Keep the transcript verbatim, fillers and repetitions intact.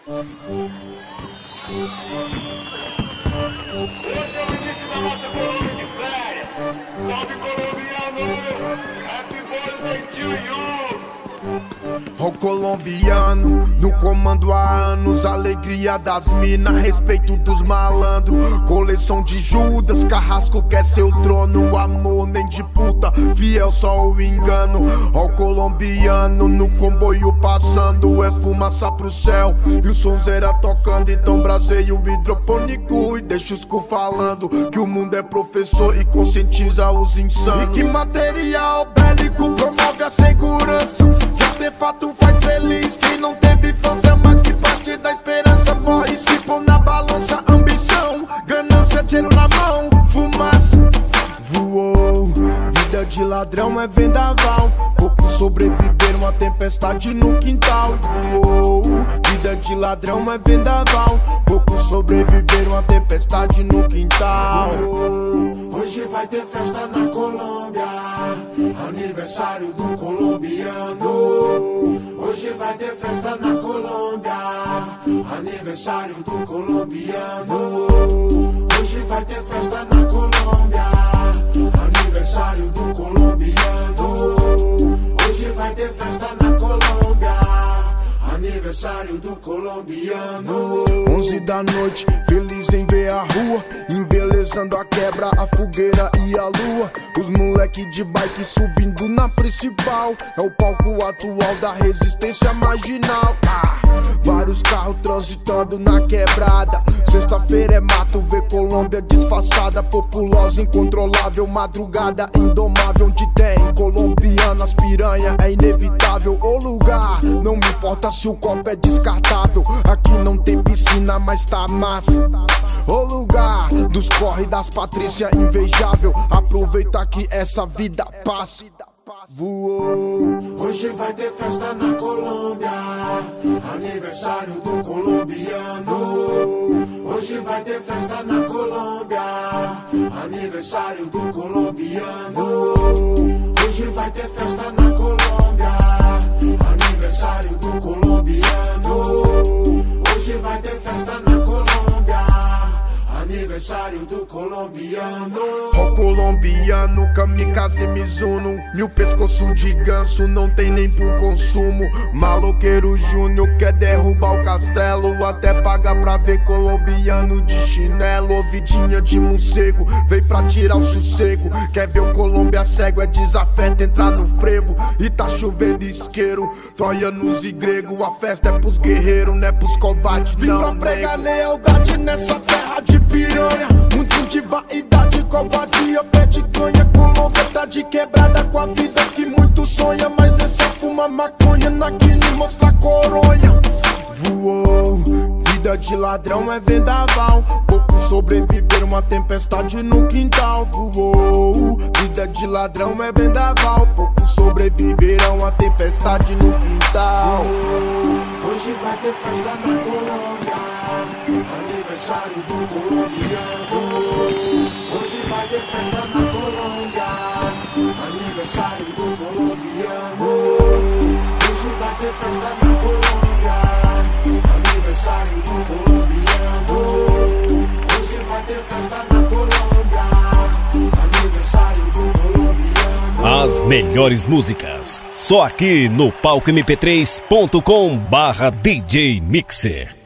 O colombiano, no comando há anos, alegria das minas, respeito dos malandros, coleção de Judas, carrasco quer seu trono, amor nem de puta, fiel só o engano. O colombiano, no comboio passando, é fumaça pro céu e o sonzeira tocando, então braseio hidropônico e deixa os cu falando que o mundo é professor e conscientiza os insanos. E que material bélico promove a segurança, que artefato faz feliz quem não teve infância, mas que parte da esperança morre se pôr na balança. Ambição, ganância, dinheiro na mão, fumaça voou. Vida de ladrão é vendaval, poucos sobreviveram a tempestade no quintal. Voou. Vida de ladrão é vendaval, poucos sobreviveram a tempestade no quintal. Voou. Hoje vai ter festa na Colômbia, aniversário do colombiano. Hoje vai ter festa na Colômbia, aniversário do colombiano. Hoje vai ter festa na Colômbia, aniversário do colombiano. Hoje vai ter festa na Colômbia, aniversário do colombiano. Onze da noite, feliz em ver a rua, embelezando a quebra, a fogueira e a lua. Os moleque de bike subindo na principal, é o palco atual da resistência marginal. Ah, vários carros transitando na quebrada. Sexta-feira é mato, vê Colômbia disfarçada, populosa, incontrolável, madrugada indomável. Onde tem colombianas, piranha é inevitável. O lugar, não me importa se o copo é descartável. Aqui não tem piscina, mas tá massa. O lugar dos corre das Patrícia invejável. Aproveita que essa vida passa. Voou. Hoje vai ter festa na Colômbia, aniversário do colombiano. Hoje vai ter festa na Colômbia, aniversário do colombiano. Hoje vai ter festa na Colômbia, aniversário do colombiano. Hoje vai ter festa na Colômbia, aniversário do colombiano. O colombiano, kamikaze Mizuno, mil pescoço de ganso, não tem nem pro consumo. Maloqueiro Júnior quer derrubar o castelo, até paga pra ver colombiano de chinelo. Ouvidinha de morcego, veio pra tirar o sossego. Quer ver o Colômbia cego, é desafeto entrar no frevo. E tá chovendo isqueiro, troianos e grego. A festa é pros guerreiros, não é pros covardes não. Vim pra pregar lealdade nessa terra de piranha, muito de vaidade, covardia, pede ganha. Colômbia tá de quebrada com a vida que muito sonha, mas nessa fuma maconha, naquele mostra coronha. Voou. Vida de ladrão é vendaval, poucos sobreviveram a tempestade no quintal. Voou. Vida de ladrão é vendaval, poucos sobreviveram a tempestade no quintal. Voou. Hoje vai ter festa na Colômbia, aniversário do colombiano. Hoje vai ter festa na Colômbia, aniversário do colombiano. Hoje vai ter festa na Colômbia, aniversário do colombiano. Hoje vai ter festa na Colômbia, aniversário do colombiano. As melhores músicas, só aqui no palco m p três ponto com barra D J Mixer.